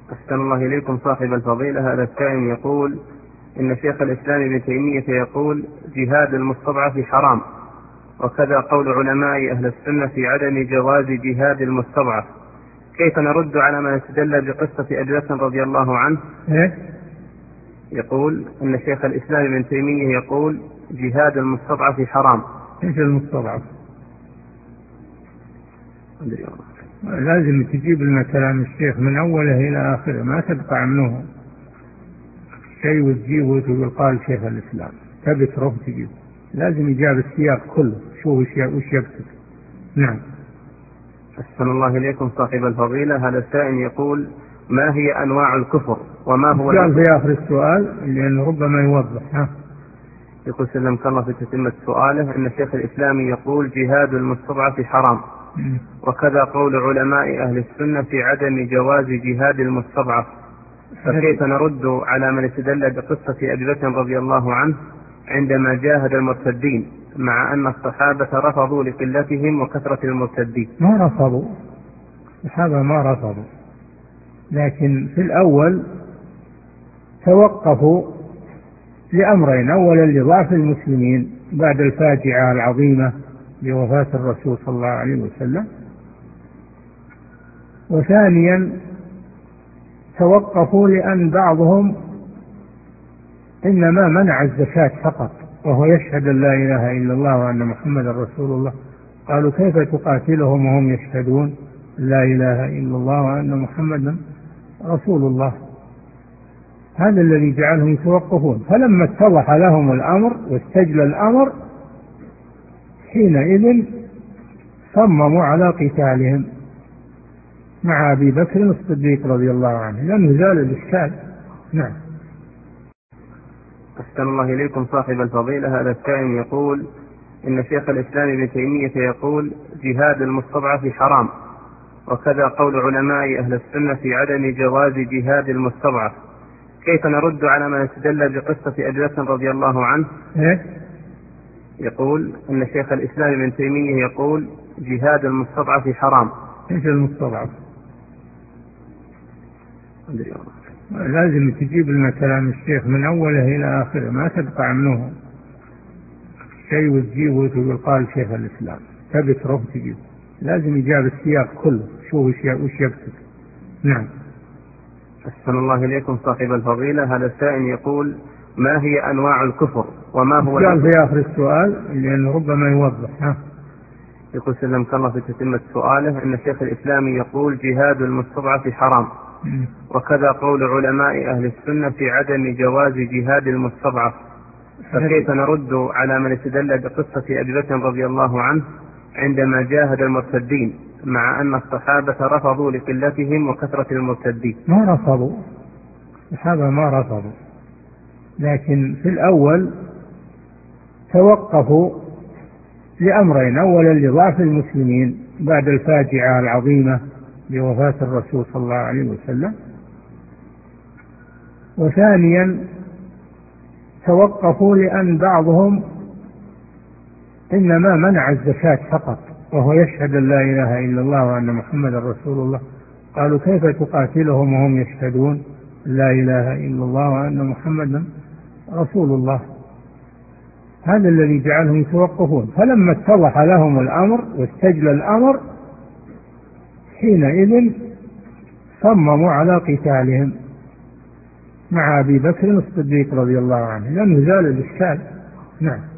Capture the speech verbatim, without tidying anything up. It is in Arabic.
أحسن الله إليكم صاحب الفضيلة. هذا السائل يقول إن شيخ الإسلام ابن تيمية يقول جهاد المستضعف حرام، وكذا قول علماء أهل السنة في عدم جواز جهاد المستضعف، كيف نرد على من استدل بقصة أبي بكر رضي الله عنه؟ إيه؟ يقول إن شيخ الإسلام ابن تيمية يقول جهاد المستضعف حرام. إيش المستضعف؟ لازم تجيب لنا كلام الشيخ من أوله إلى آخره، ما تقطع منه شيء وتجيبه وتقول قال شيخ الإسلام، تبي تروح تجيب، لازم يجاب السياق كله، شو وش يقصد. نعم. أحسن الله إليكم صاحب الفضيلة. هذا السائل يقول ما هي أنواع الكفر وما هو قال في آخر السؤال لأنه ربما يوضح. ها؟ يقول سلمك الله في تتمة سؤاله أن شيخ الإسلام يقول جهاد المستضعف حرام، وكذا قول علماء أهل السنة في عدم جواز جهاد المستضعف، فكيف نرد على من استدل بقصة أبي بكر رضي الله عنه عندما جاهد المرتدين مع أن الصحابة رفضوا لقلتهم وكثرة المرتدين؟ ما رفضوا، الصحابة ما رفضوا، لكن في الأول توقفوا لأمرين: أولا لضعف المسلمين بعد الفاجعة العظيمة بوفاة الرسول صلى الله عليه وسلم، وثانيا توقفوا لأن بعضهم إنما منع الزكاة فقط وهو يشهد أن لا إله إلا الله وأن محمد رسول الله، قالوا كيف تقاتلهم وهم يشهدون لا إله إلا الله وأن محمدا رسول الله؟ هذا الذي جعلهم يتوقفون. فلما اتضح لهم الأمر واستجلى الأمر حينئذ صمموا على قتالهم مع أبي بكر الصديق رضي الله عنه لأنه زال الإشكال. نعم. أحسن الله إليكم صاحب الفضيلة. هذا السائل يقول إن شيخ الإسلام ابن تيمية يقول جهاد المستضعف حرام، وكذا قول علماء أهل السنة في عدم جواز جهاد المستضعف، كيف نرد على من استدل بقصة أبي بكر رضي الله عنه؟ إيه؟ يقول إن شيخ الإسلام ابن تيمية يقول جهاد المستضعف حرام. إيش المستضعف؟ لازم تجيب لنا كلام الشيخ من أوله إلى آخره، ما تقطع منه شيء وتجيبه وتقول قال شيخ الإسلام، تبي تروح تجيب، لازم يجاب السياق كله، شو وش يقصد. نعم. أحسن الله إليكم صاحب الفضيلة. هذا السائل يقول ما هي أنواع الكفر وما هو قال في آخر السؤال لأنه ربما يوضح. ها؟ يقول سلمك الله في تتمة سؤاله أن شيخ الإسلام يقول جهاد المستضعف حرام، وكذا قول علماء أهل السنة في عدم جواز جهاد المستضعف، فكيف نرد على من استدل بقصة أبي بكر رضي الله عنه عندما جاهد المرتدين مع أن الصحابة رفضوا لقلتهم وكثرة المرتدين؟ ما رفضوا، الصحابة ما رفضوا، لكن في الأول توقفوا لأمرين: أولا لضعف المسلمين بعد الفاجعة العظيمة بوفاة الرسول صلى الله عليه وسلم، وثانيا توقفوا لأن بعضهم إنما منع الزكاة فقط وهو يشهد أن لا إله إلا الله وأن محمد رسول الله، قالوا كيف تقاتلهم وهم يشهدون لا إله إلا الله وأن محمدا رسول الله؟ هذا الذي جعلهم يتوقفون. فلما اتضح لهم الأمر واستجلى الأمر حينئذ صمموا على قتالهم مع أبي بكر الصديق رضي الله عنه لأنه زال الإشكال. نعم.